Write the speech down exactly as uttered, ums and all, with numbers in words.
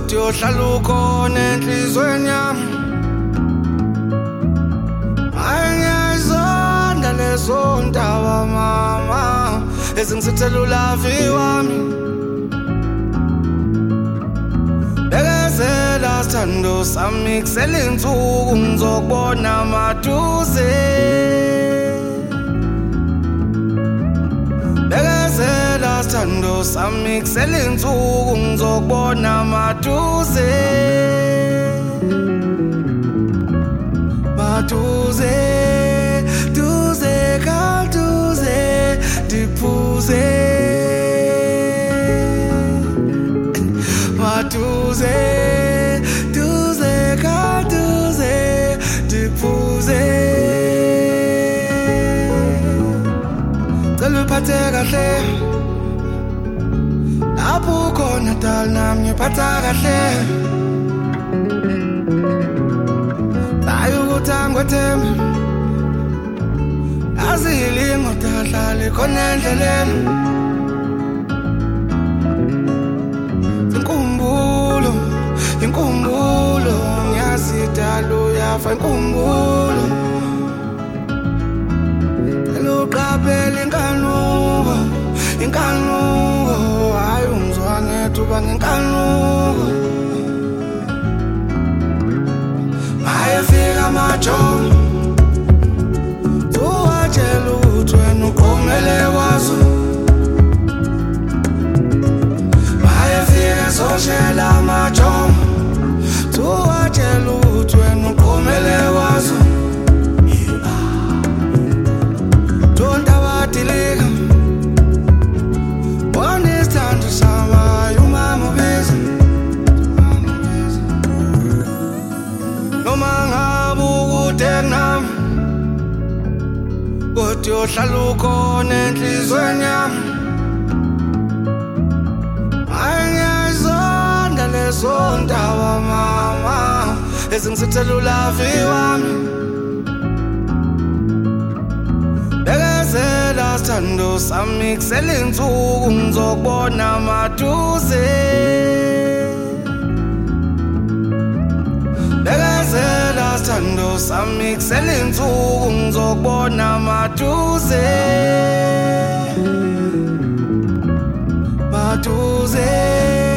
kodwa uhlala ukhona enhlizweni yami. Ayengiyayizonda lezo ndaba mama ezingisithela ulavi wami. Bekezela sithando sami kusele insuku ngizokubona maduze. Bekezela sithando sami kusele insuku ngizokubona maduze. Maduze, duze, kalduze, diphuze. Maduze, duze, kalduze, diphuze. Cela uphathe kahle, lapho ukhona dala nami ngiphatha kahle. Ayukutangwethemba azilingo dahlale khona endleleni. Inkumbulo, inkumbulo ngiyazidala uyafa inkumbulo. Eluqaphela inkanuko, inkanuko hayi ungizwa ngethuba ngenkanuko. Mayefika majomo tuwatshela ukuthi wena uqongele kwazo. Mayefika soshela majomo tuwatshela ukuthi wena uqongele kwazo. Tonta wadilika bona isithando samayo umama ubiza. Noma ngabe ukude nami kodwa uhlala ukhona enhlizweni yami. Ayengiyayizonda lezo ndaba mama ezingisithela ulavi wami. Bekezela sithando sami kusele insuku ngizokubona maduze. Bekezela sithando sami kusele insuku ngizokubona maduze. Maduze.